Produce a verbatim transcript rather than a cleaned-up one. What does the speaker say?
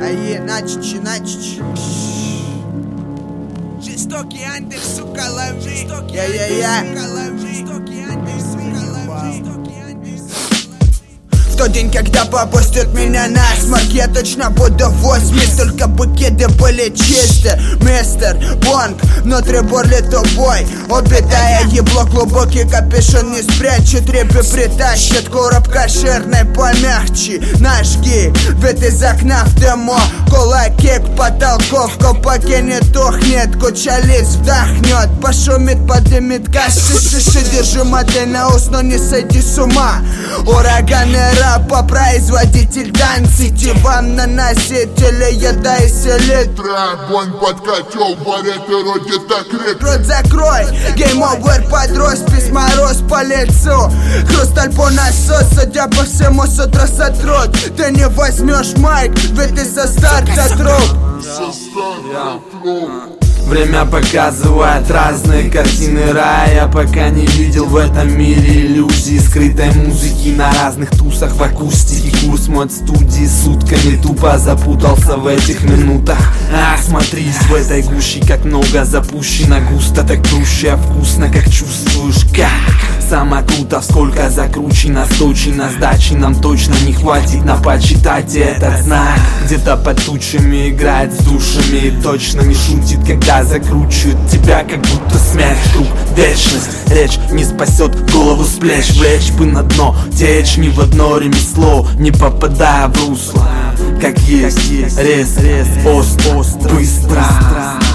Ае, начичи, начичи. Жестокий Андер, сука, лови. Я-я-я. Жестокий Андер, сука, лови. В тот день, когда попустят меня на смарк, я точно буду в восьми. Только букеты были чисты. Мистер Бонг, внутри бурлит тобой. Обитая ебло, глубокий капюшон не спрячет. Репы притащит, короб кошерный помягче. Нажги, вид из окна в демо. Кулаки к потолку, в колпаке не тухнет. Куча лиц вдохнет, пошумит, подымет газ. Шиши, держи модель на ус, но не сойди с ума. Ураганный рапа, производитель танците вам на носителе яда и селитра. Огонь под котел, варят и родит так рек. Рот закрой, гейм овер под роспись, мороз по лицу. Хрусталь по носу, судя по всему, с утра сотрут. Ты не возьмешь майк, ведь ты со старта труп. Время показывает разные картины рая. Пока не видел в этом мире иллюзий скрытой музыки на разных тусах в акустике. Курс мод студии сутками тупо запутался в этих минутах. Ах, смотрись, в этой гуще как много запущено. Густо, так проще, вкусно, как чувствуешь, как само круто, сколько закручено, сточено. Сдачи нам точно не хватит на почитать этот знак. Где-то под тучами играет с душами и точно не шутит, когда закручивают тебя, как будто смерть. Круг, вечность, речь не спасет голову с плеч. Влечь бы на дно, течь ни в одно ремесло, не попадая в русло. Как есть, рез, рез, ост, остро, быстро.